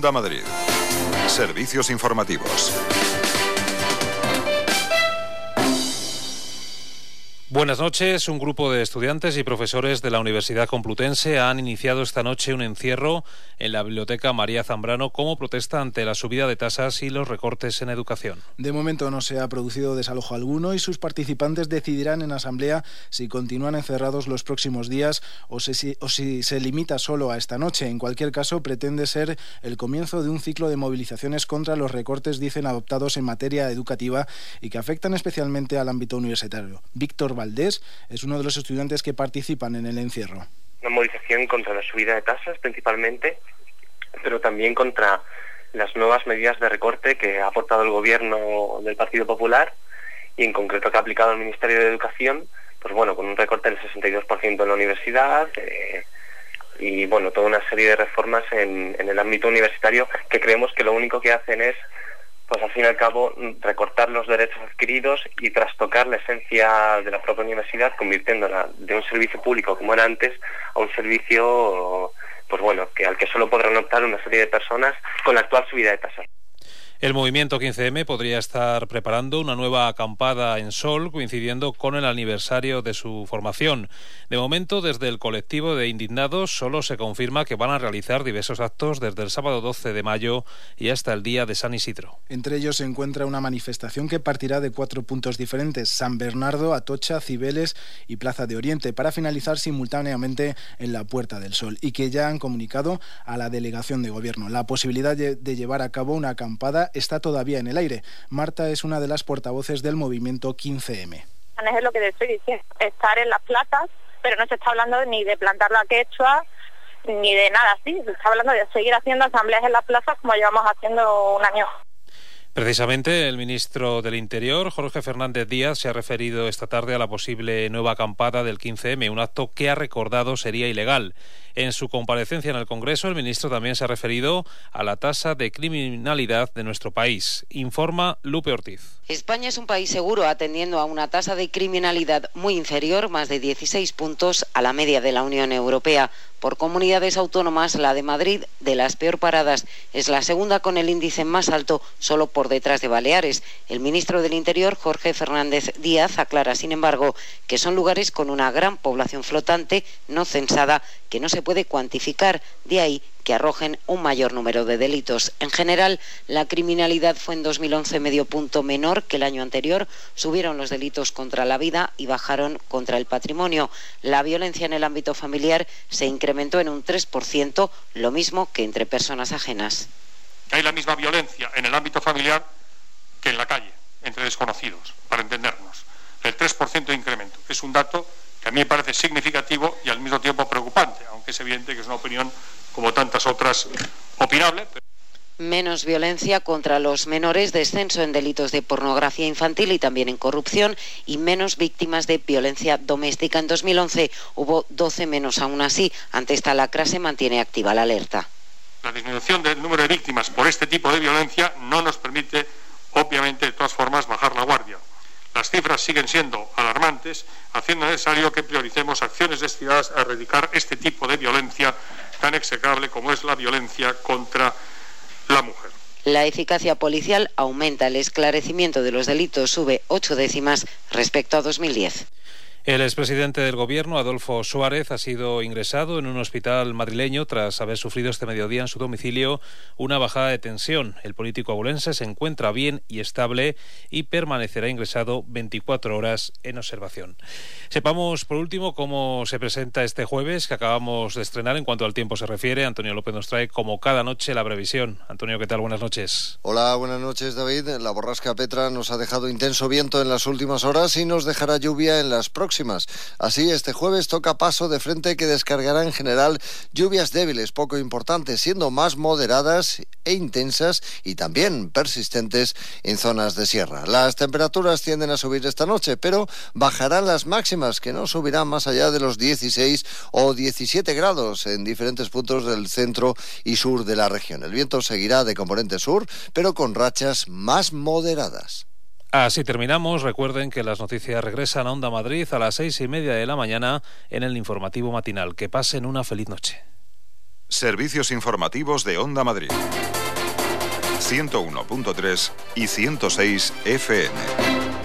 Onda Madrid. Servicios informativos. Buenas noches. Un grupo de estudiantes y profesores de la Universidad Complutense han iniciado esta noche un encierro en la Biblioteca María Zambrano como protesta ante la subida de tasas y los recortes en educación. De momento no se ha producido desalojo alguno y sus participantes decidirán en asamblea si continúan encerrados los próximos días o si se limita solo a esta noche. En cualquier caso, pretende ser el comienzo de un ciclo de movilizaciones contra los recortes, dicen, adoptados en materia educativa y que afectan especialmente al ámbito universitario. Víctor Valdés es uno de los estudiantes que participan en el encierro. Una movilización contra la subida de tasas principalmente, pero también contra las nuevas medidas de recorte que ha aportado el gobierno del Partido Popular y en concreto que ha aplicado el Ministerio de Educación, pues bueno, con un recorte del 62% en la universidad y bueno, toda una serie de reformas en el ámbito universitario que creemos que lo único que hacen es, pues al fin y al cabo, recortar los derechos adquiridos y trastocar la esencia de la propia universidad, convirtiéndola de un servicio público como era antes a un servicio, pues bueno, al que solo podrán optar una serie de personas con la actual subida de tasas. El movimiento 15M podría estar preparando una nueva acampada en Sol, coincidiendo con el aniversario de su formación. De momento, desde el colectivo de indignados, solo se confirma que van a realizar diversos actos desde el sábado 12 de mayo y hasta el día de San Isidro. Entre ellos se encuentra una manifestación que partirá de 4 puntos diferentes: San Bernardo, Atocha, Cibeles y Plaza de Oriente, para finalizar simultáneamente en la Puerta del Sol, y que ya han comunicado a la delegación de gobierno. La posibilidad de llevar a cabo una acampada está todavía en el aire. Marta es una de las portavoces del movimiento 15M. Es lo que te estoy diciendo, estar en las plazas, pero no se está hablando ni de plantar la quechua, ni de nada así. Se está hablando de seguir haciendo asambleas en las plazas como llevamos haciendo un año. Precisamente el ministro del Interior, Jorge Fernández Díaz, se ha referido esta tarde a la posible nueva acampada del 15M, un acto que ha recordado sería ilegal. En su comparecencia en el Congreso, el ministro también se ha referido a la tasa de criminalidad de nuestro país. Informa Lupe Ortiz. España es un país seguro, atendiendo a una tasa de criminalidad muy inferior, más de 16 puntos, a la media de la Unión Europea. Por comunidades autónomas, la de Madrid, de las peor paradas, es la segunda con el índice más alto, solo por detrás de Baleares. El ministro del Interior, Jorge Fernández Díaz, aclara, sin embargo, que son lugares con una gran población flotante, no censada, que no se puede cuantificar, de ahí que arrojen un mayor número de delitos. En general, la criminalidad fue en 2011 medio punto menor que el año anterior. Subieron los delitos contra la vida y bajaron contra el patrimonio. La violencia en el ámbito familiar se incrementó en un 3%, lo mismo que entre personas ajenas. Hay la misma violencia en el ámbito familiar que en la calle, entre desconocidos, para entendernos. El 3% de incremento es un dato que a mí me parece significativo y al mismo tiempo preocupante, aunque es evidente que es una opinión, como tantas otras, opinable. Menos violencia contra los menores, descenso en delitos de pornografía infantil y también en corrupción, y menos víctimas de violencia doméstica. En 2011 hubo 12 menos. Aún así, ante esta lacra se mantiene activa la alerta. La disminución del número de víctimas por este tipo de violencia no nos permite, obviamente, de todas formas, bajar la guardia. Las cifras siguen siendo alarmantes, haciendo necesario que prioricemos acciones destinadas a erradicar este tipo de violencia tan execrable como es la violencia contra la mujer. La eficacia policial aumenta, el esclarecimiento de los delitos sube 8 décimas respecto a 2010. El expresidente del Gobierno, Adolfo Suárez, ha sido ingresado en un hospital madrileño tras haber sufrido este mediodía en su domicilio una bajada de tensión. El político abulense se encuentra bien y estable y permanecerá ingresado 24 horas en observación. Sepamos, por último, cómo se presenta este jueves que acabamos de estrenar en cuanto al tiempo se refiere. Antonio López nos trae, como cada noche, la previsión. Antonio, ¿qué tal? Buenas noches. Hola, buenas noches, David. La borrasca Petra nos ha dejado intenso viento en las últimas horas y nos dejará lluvia en las próximas. Así, este jueves toca paso de frente que descargará en general lluvias débiles, poco importantes, siendo más moderadas e intensas y también persistentes en zonas de sierra. Las temperaturas tienden a subir esta noche, pero bajarán las máximas, que no subirán más allá de los 16 o 17 grados en diferentes puntos del centro y sur de la región. El viento seguirá de componente sur, pero con rachas más moderadas. Así terminamos. Recuerden que las noticias regresan a Onda Madrid a las 6:30 de la mañana en el informativo matinal. Que pasen una feliz noche. Servicios informativos de Onda Madrid. 101.3 y 106 FM.